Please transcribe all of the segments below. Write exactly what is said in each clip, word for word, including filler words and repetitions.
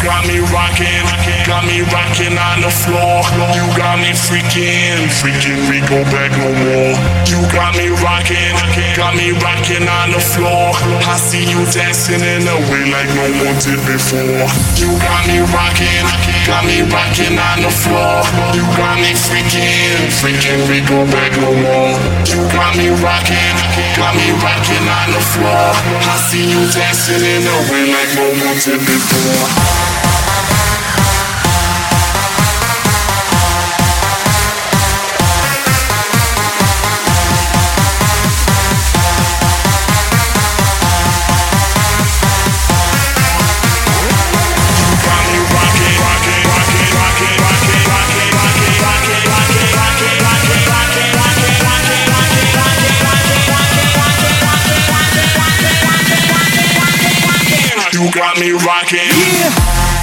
got me rocking, got me rocking on the floor. You got me freaking, freaking, we go back no more. You got me rocking, got me rocking on the floor. I see you dancing in a way like no one did before. You got me rocking, got me rocking on the floor. You got me freaking, freaking, we go back no more. You got me rocking, got me rocking on the floor. I see you dancing in a way like no one did before. You got me rocking. Yeah.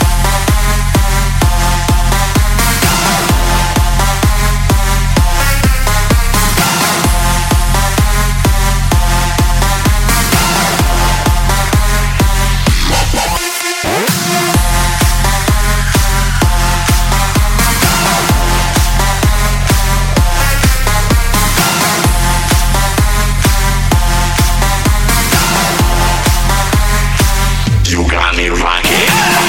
You got me rocking.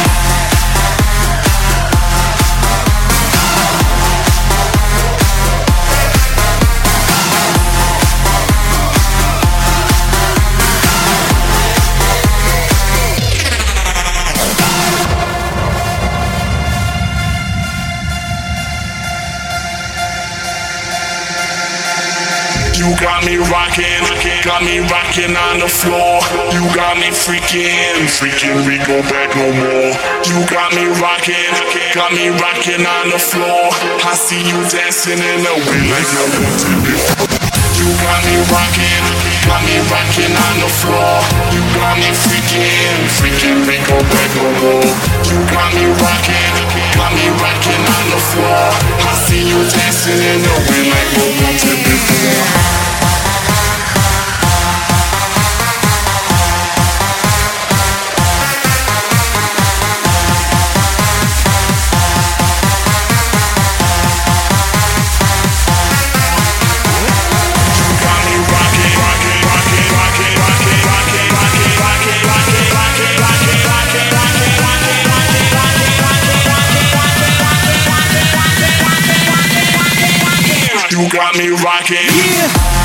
You got me rocking, got me rocking on the floor. You got me freaking, freaking, we go back no more. You got me rocking, got me rocking on the floor. I see you dancing in a way like no one did before. You got me rocking, got me rocking on the floor. You got me freaking, freaking, we go back no more. You got me rocking, got me rocking on the floor. I see you dancing in a way like no one did before. You got me rocking. Yeah.